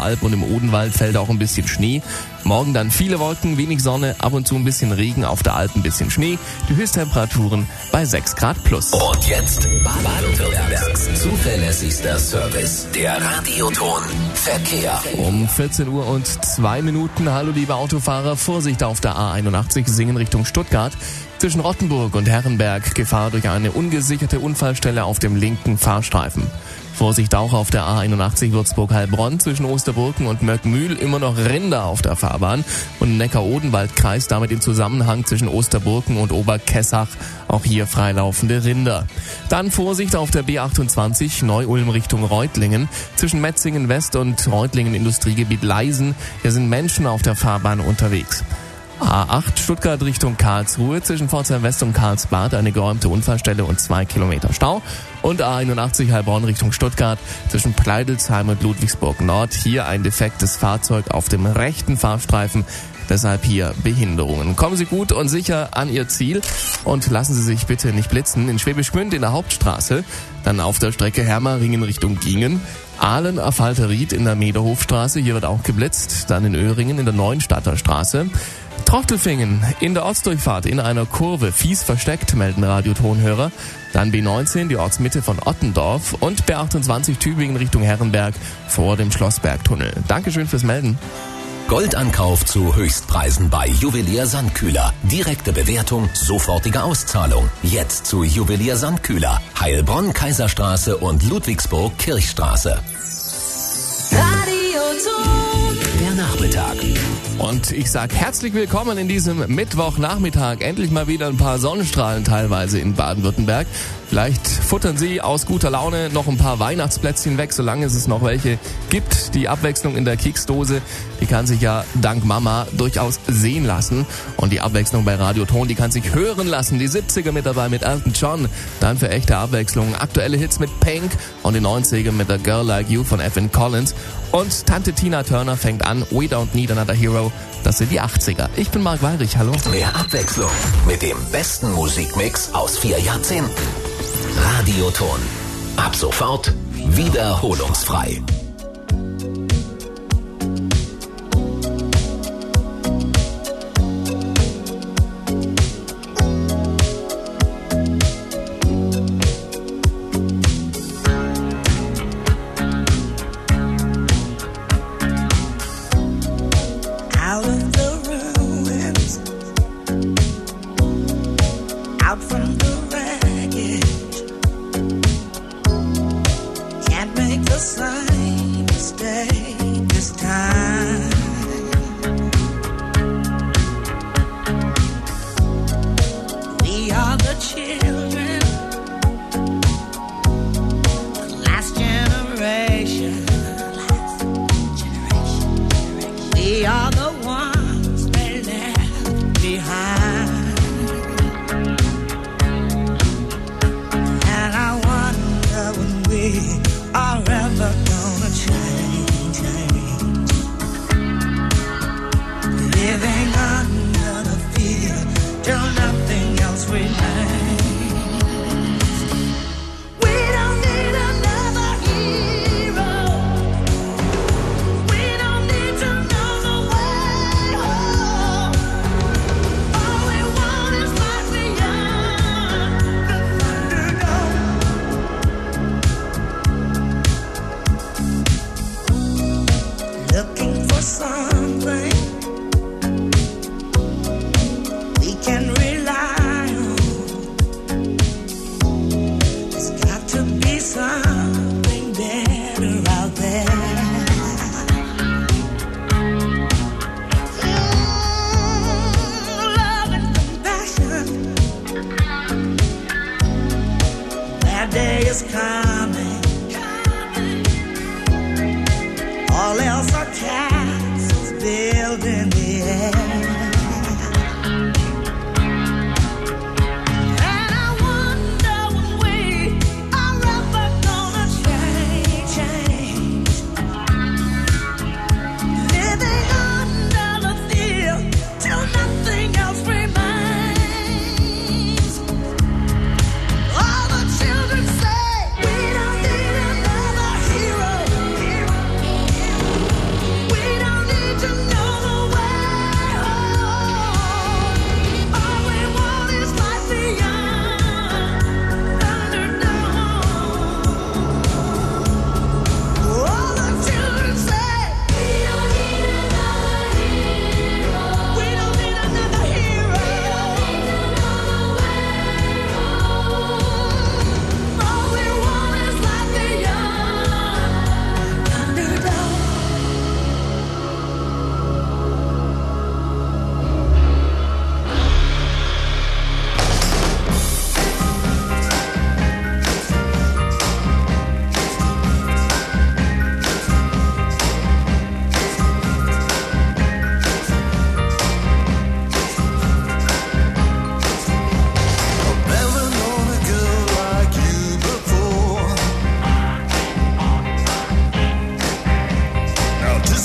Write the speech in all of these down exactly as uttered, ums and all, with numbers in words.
Alb und im Odenwald fällt auch ein bisschen Schnee. Morgen dann viele Wolken, wenig Sonne, ab und zu ein bisschen Regen, auf der Alp ein bisschen Schnee. Die Höchsttemperaturen bei sechs Grad plus. Und jetzt Baden-Württembergs zuverlässigster Service, der Radioton Verkehr. Um vierzehn Uhr und zwei Minuten. Hallo liebe Autofahrer, Vorsicht auf der A einundachtzig, Singen Richtung Stuttgart. Zwischen Rottenburg und Herrenberg Gefahr durch eine ungesicherte Unfallstelle auf dem linken Fahrstreifen. Vorsicht auch auf der A einundachtzig Würzburg-Heilbronn zwischen Osterburken und Möckmühl, immer noch Rinder auf der Fahrbahn und Neckar-Odenwald-Kreis damit im Zusammenhang zwischen Osterburken und Oberkessach, auch hier freilaufende Rinder. Dann Vorsicht auf der B achtundzwanzig Neu-Ulm Richtung Reutlingen zwischen Metzingen West und Reutlingen Industriegebiet Leisen, hier sind Menschen auf der Fahrbahn unterwegs. A acht Stuttgart Richtung Karlsruhe zwischen Pforzheim West und Karlsbad eine geräumte Unfallstelle und zwei Kilometer Stau. Und A einundachtzig Heilbronn Richtung Stuttgart zwischen Pleidelsheim und Ludwigsburg Nord. Hier ein defektes Fahrzeug auf dem rechten Fahrstreifen. Deshalb hier Behinderungen. Kommen Sie gut und sicher an Ihr Ziel und lassen Sie sich bitte nicht blitzen. In Schwäbisch Gmünd in der Hauptstraße, dann auf der Strecke Hermaringen Richtung Gingen. Ahlen auf Falteried in der Mederhofstraße, hier wird auch geblitzt. Dann in Öhringen in der Neuenstadter Straße. Troftelfingen in der Ortsdurchfahrt in einer Kurve, fies versteckt, melden Radiotonhörer. Dann B neunzehn, die Ortsmitte von Ottendorf und B achtundzwanzig Tübingen Richtung Herrenberg vor dem Schlossbergtunnel. Dankeschön fürs Melden. Goldankauf zu Höchstpreisen bei Juwelier Sandkühler. Direkte Bewertung, sofortige Auszahlung. Jetzt zu Juwelier Sandkühler. Heilbronn Kaiserstraße und Ludwigsburg Kirchstraße. Radioton. Der Nachmittag. Und ich sag herzlich willkommen in diesem Mittwochnachmittag. Endlich mal wieder ein paar Sonnenstrahlen teilweise in Baden-Württemberg. Vielleicht futtern Sie aus guter Laune noch ein paar Weihnachtsplätzchen weg, solange es noch welche gibt. Die Abwechslung in der Keksdose, die kann sich ja dank Mama durchaus sehen lassen. Und die Abwechslung bei Radioton, die kann sich hören lassen. Die siebziger mit dabei mit Elton John. Dann für echte Abwechslung aktuelle Hits mit Pink und die neunziger mit A Girl Like You von Evan Collins. Und Tante Tina Turner fängt an, We Don't Need Another Hero. Das sind die achtziger. Ich bin Marc Weidrich, hallo. Mehr Abwechslung mit dem besten Musikmix aus vier Jahrzehnten. Radioton. Ab sofort wiederholungsfrei. Way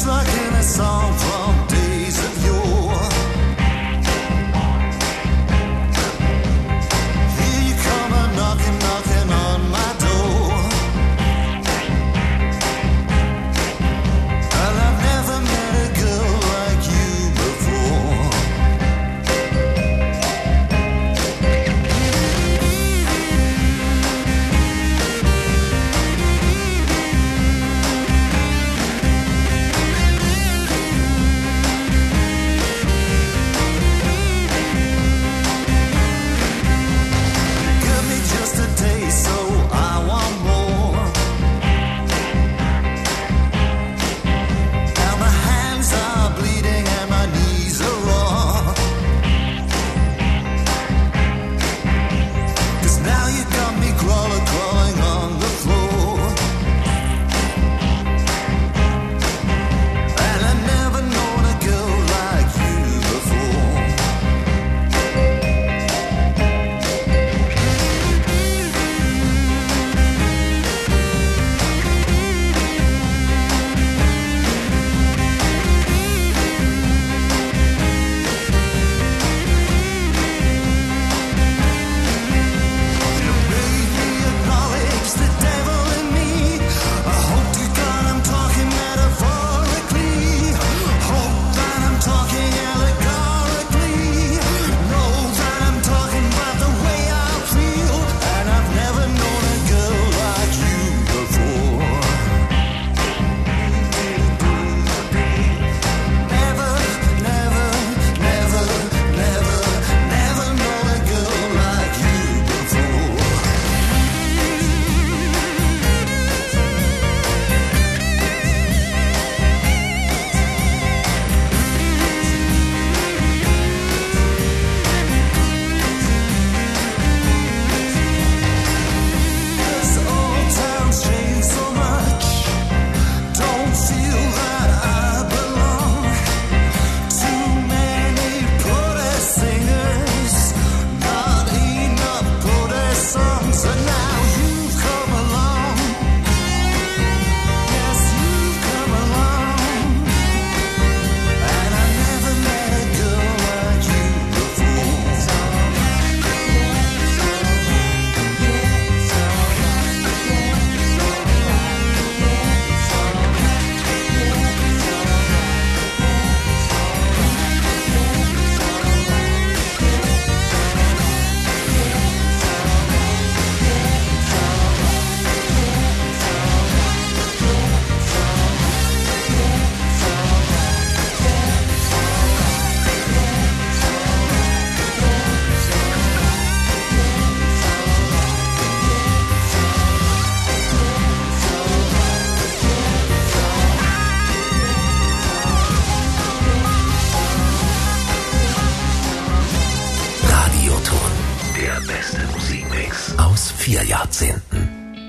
vier Jahrzehnten.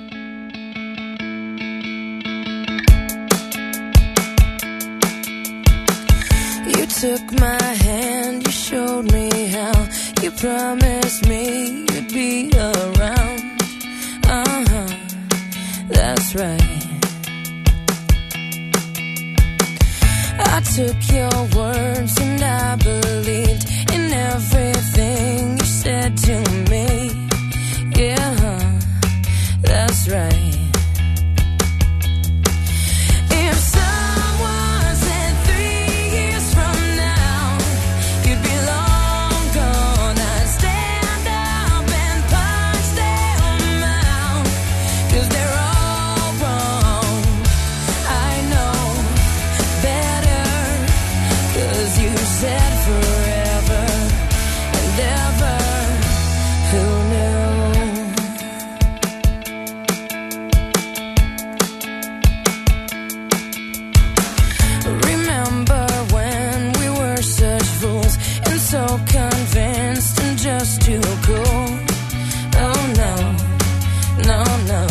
You took my hand, you showed me how, you promised me you'd be around. Uh-huh, that's right. I took your words and I believed in everything you said to me. Yeah, that's right. If someone said three years from now you'd be long gone, I'd stand up and punch them out, 'cause they're all wrong. I know better, 'cause you said forever and ever. Who knew? Remember when we were such fools and so convinced and just too cool? Oh no, no, no.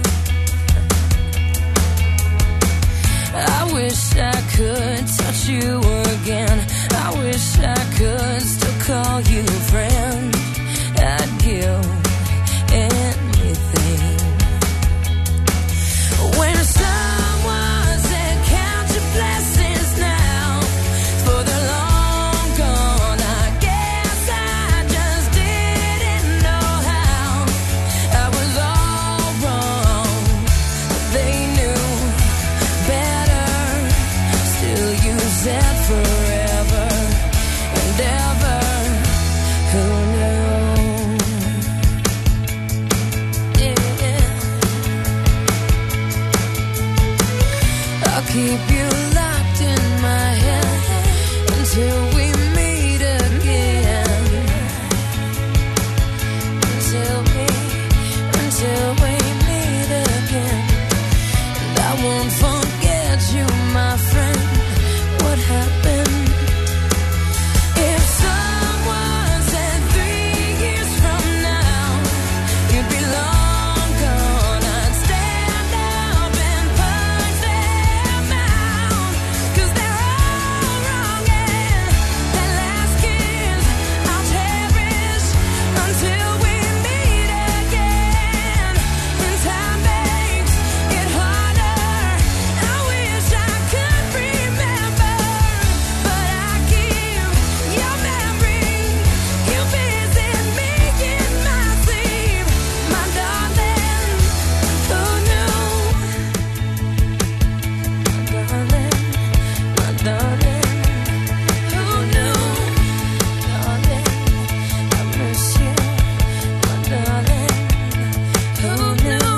I wish I could touch you again. I wish I could still call you friend. I'd give anything. When someone said count your blessings, dead forever and ever. Who knew? Yeah. I'll keep you locked in my head until we meet again. Until we, until we meet again. And I won't forget you, my friend. What happened? If someone said three years from now you'd be long gone, I'd stand up and punch them out. 'Cause they're all wrong and their last kiss I'll cherish until we meet again. When time makes it harder, I wish I could remember, but I keep your memory. You visit me in my sleep, my darling. Who knew? My darling, my darling. Who knew? Darling, I miss you, my darling. Who knew?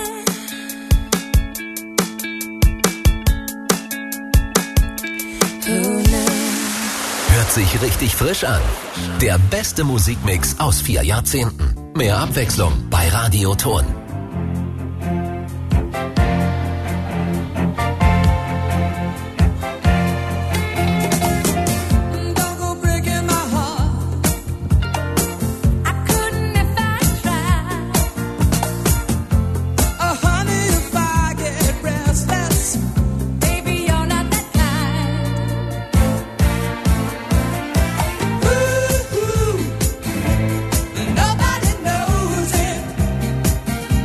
Who knew? Hört sich richtig frisch an. Der beste Musikmix aus vier Jahrzehnten. Mehr Abwechslung bei Radio Ton. Don't go breaking my heart. I couldn't if I tried. Oh, honey, if I get restless, Baby, you're not that kind. ooh, ooh, nobody knows it.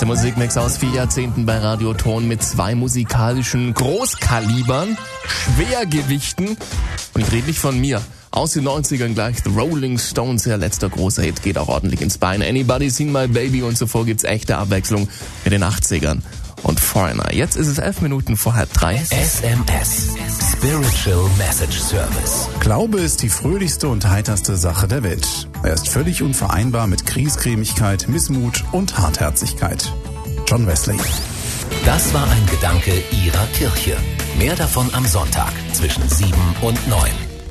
Der Musikmix aus vier Jahrzehnten bei Radio Ton mit zwei musikalischen Großkalibern, Schwergewichten. Und ich rede nicht von mir. Aus den neunzigern gleich The Rolling Stones, ihr letzter großer Hit, geht auch ordentlich ins Bein. Anybody Seen My Baby und zuvor gibt's echte Abwechslung mit den achtzigern. Und Foreigner. Jetzt ist es elf Minuten vor halb drei. S M S, Spiritual Message Service. Glaube ist die fröhlichste und heiterste Sache der Welt. Er ist völlig unvereinbar mit Griesgrämigkeit, Missmut und Hartherzigkeit. John Wesley. Das war ein Gedanke Ihrer Kirche. Mehr davon am Sonntag zwischen sieben und neun.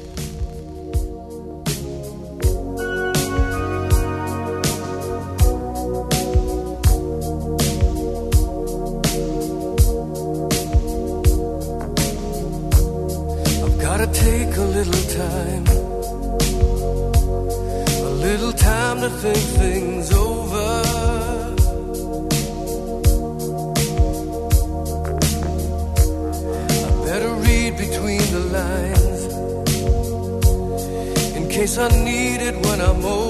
Take a little time, a little time to think things over. I better read between the lines in case I need it when I'm older.